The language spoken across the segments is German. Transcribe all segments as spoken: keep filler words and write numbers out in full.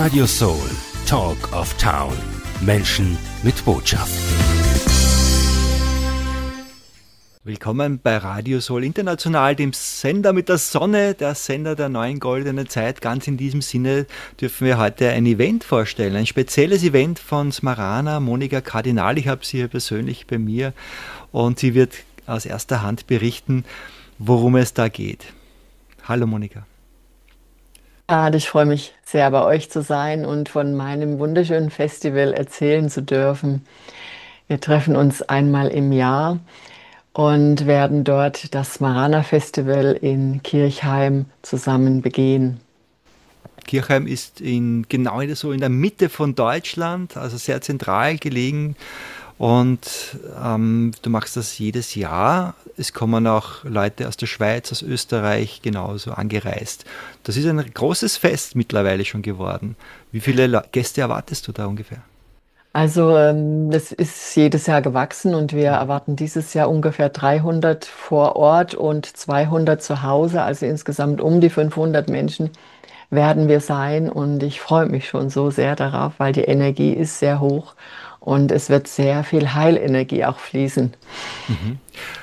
Radio Soul, Talk of Town. Menschen mit Botschaft. Willkommen bei Radio Soul International, dem Sender mit der Sonne, der Sender der neuen goldenen Zeit. Ganz in diesem Sinne dürfen wir heute ein Event vorstellen, ein spezielles Event von Smarana, Monika Kardinal. Ich habe sie hier persönlich bei mir und sie wird aus erster Hand berichten, worum es da geht. Hallo Monika. Ah, ich freue mich sehr, bei euch zu sein und von meinem wunderschönen Festival erzählen zu dürfen. Wir treffen uns einmal im Jahr und werden dort das Smarana Festival in Kirchheim zusammen begehen. Kirchheim ist in, genau in der, so in der Mitte von Deutschland, also sehr zentral gelegen. Und ähm, du machst das jedes Jahr. Es kommen auch Leute aus der Schweiz, aus Österreich genauso angereist. Das ist ein großes Fest mittlerweile schon geworden. Wie viele Le- Gäste erwartest du da ungefähr? Also ähm, das ist jedes Jahr gewachsen und wir erwarten dieses Jahr ungefähr dreihundert vor Ort und zweihundert zu Hause. Also insgesamt um die fünfhundert Menschen werden wir sein und ich freue mich schon so sehr darauf, weil die Energie ist sehr hoch. Und es wird sehr viel Heilenergie auch fließen. Mhm.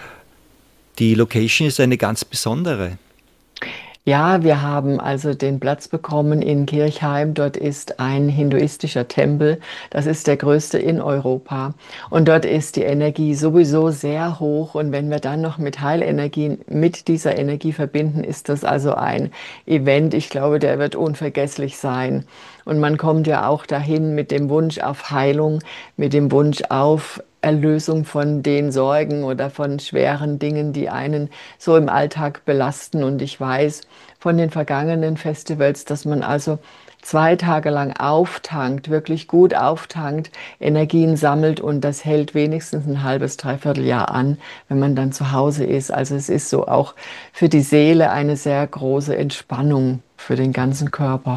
Die Location ist eine ganz besondere. Ja, wir haben also den Platz bekommen in Kirchheim. Dort ist ein hinduistischer Tempel. Das ist der größte in Europa. Und dort ist die Energie sowieso sehr hoch. Und wenn wir dann noch mit Heilenergien mit dieser Energie verbinden, ist das also ein Event. Ich glaube, der wird unvergesslich sein. Und man kommt ja auch dahin mit dem Wunsch auf Heilung, mit dem Wunsch auf Erlösung von den Sorgen oder von schweren Dingen, die einen so im Alltag belasten. Und ich weiß von den vergangenen Festivals, dass man also zwei Tage lang auftankt, wirklich gut auftankt, Energien sammelt und das hält wenigstens ein halbes, dreiviertel Jahr an, wenn man dann zu Hause ist. Also es ist so auch für die Seele eine sehr große Entspannung für den ganzen Körper.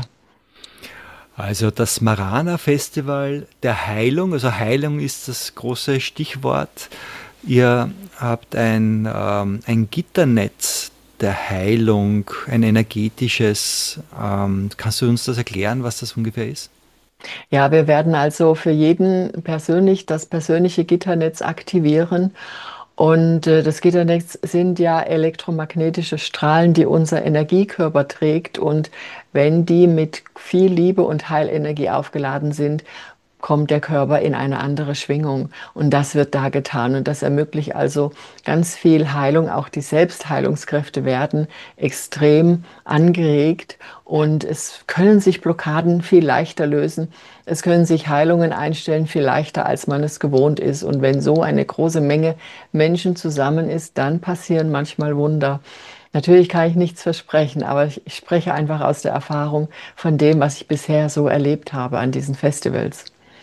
Also das Smarana Festival der Heilung, also Heilung ist das große Stichwort. Ihr habt ein, ähm, ein Gitternetz der Heilung, ein energetisches. Ähm, kannst du uns das erklären, was das ungefähr ist? Ja, wir werden also für jeden persönlich das persönliche Gitternetz aktivieren. Und äh, das Gitternetz sind ja elektromagnetische Strahlen, die unser Energiekörper trägt. Und wenn die mit viel Liebe und Heilenergie aufgeladen sind, kommt der Körper in eine andere Schwingung. Und das wird da getan. Und das ermöglicht also ganz viel Heilung. Auch die Selbstheilungskräfte werden extrem angeregt. Und es können sich Blockaden viel leichter lösen. Es können sich Heilungen einstellen, viel leichter, als man es gewohnt ist. Und wenn so eine große Menge Menschen zusammen ist, dann passieren manchmal Wunder. Natürlich kann ich nichts versprechen, aber ich spreche einfach aus der Erfahrung von dem, was ich bisher so erlebt habe an diesen Festivals.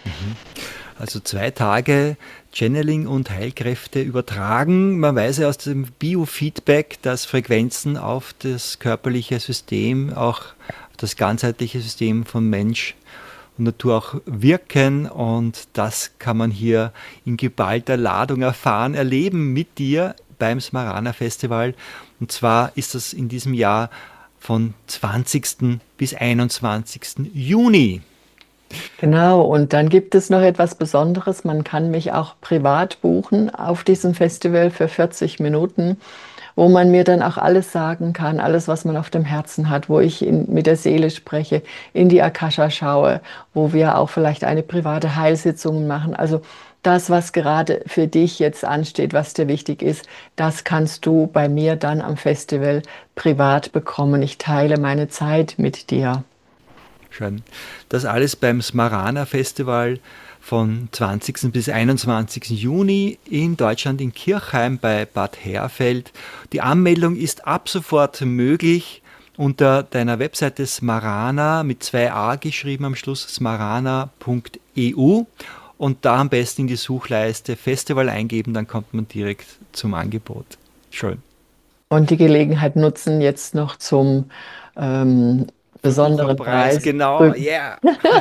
Also zwei Tage Channeling und Heilkräfte übertragen. Man weiß ja aus dem Biofeedback, dass Frequenzen auf das körperliche System, auch auf das ganzheitliche System von Mensch und Natur auch wirken. Und das kann man hier in geballter Ladung erfahren, erleben mit dir beim Smarana Festival. Und zwar ist das in diesem Jahr von zwanzigsten bis einundzwanzigsten Juni. Genau, und dann gibt es noch etwas Besonderes. Man kann mich auch privat buchen auf diesem Festival für vierzig Minuten, wo man mir dann auch alles sagen kann, alles, was man auf dem Herzen hat, wo ich in, mit der Seele spreche, in die Akasha schaue, wo wir auch vielleicht eine private Heilsitzung machen. Also das, was gerade für dich jetzt ansteht, was dir wichtig ist, das kannst du bei mir dann am Festival privat bekommen. Ich teile meine Zeit mit dir. Schön. Das alles beim Smarana Festival von zwanzigsten bis einundzwanzigsten Juni in Deutschland in Kirchheim bei Bad Hersfeld. Die Anmeldung ist ab sofort möglich unter deiner Webseite Smarana mit zwei A geschrieben am Schluss, smarana punkt e u, und da am besten in die Suchleiste Festival eingeben, dann kommt man direkt zum Angebot. Schön. Und die Gelegenheit nutzen jetzt noch zum ähm, besonderen Preis. Preis. Genau, yeah.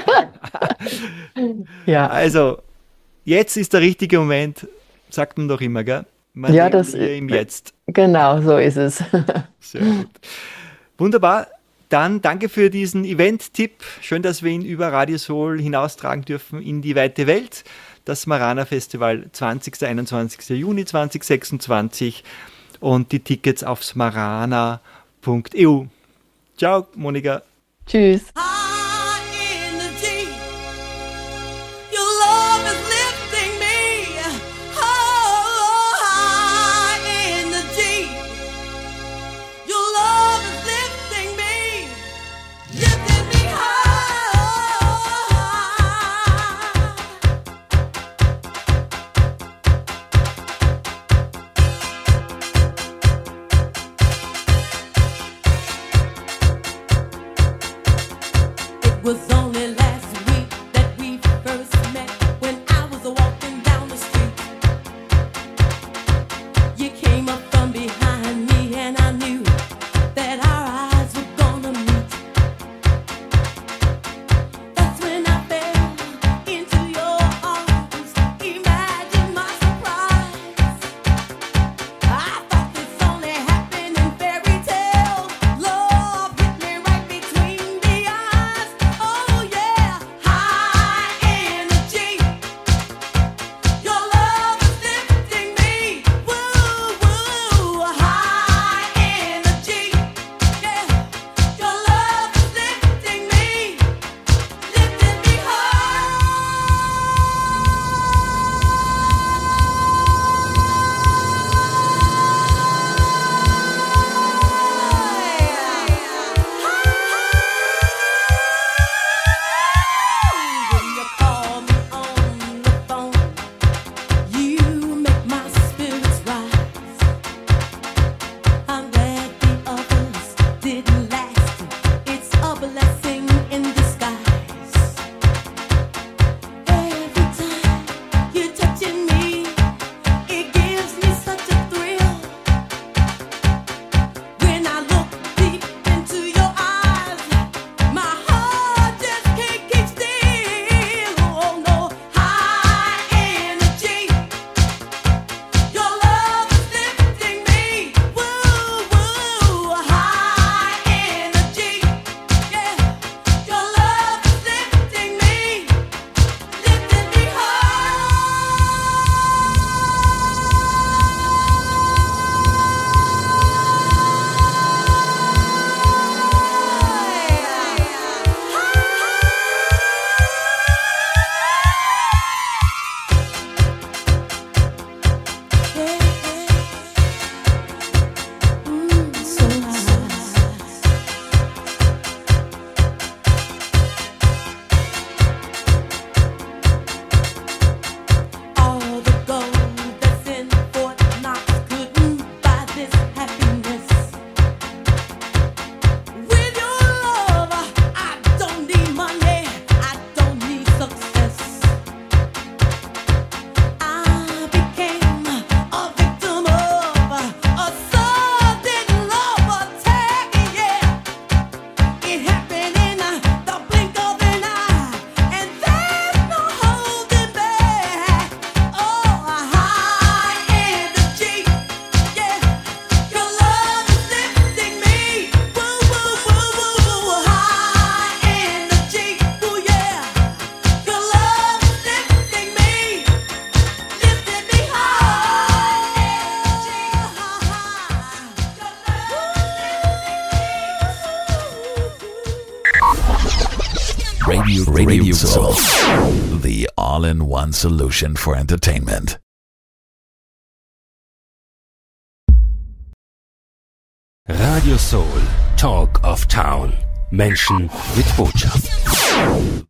Ja. Also, jetzt ist der richtige Moment, sagt man doch immer, gell? Man Ja, lebt das hier im Jetzt. Genau, so ist es. Sehr gut. Wunderbar. Dann danke für diesen Event-Tipp. Schön, dass wir ihn über Radio Soul hinaustragen dürfen in die weite Welt. Das Marana Festival zwanzigsten bis einundzwanzigsten Juni zweitausendsechsundzwanzig und die Tickets auf smarana punkt e u. Ciao, Monika. Tschüss. Radio, Radio Soul, the all-in-one solution for entertainment. Radio Soul, Talk of Town. Menschen mit Botschaft.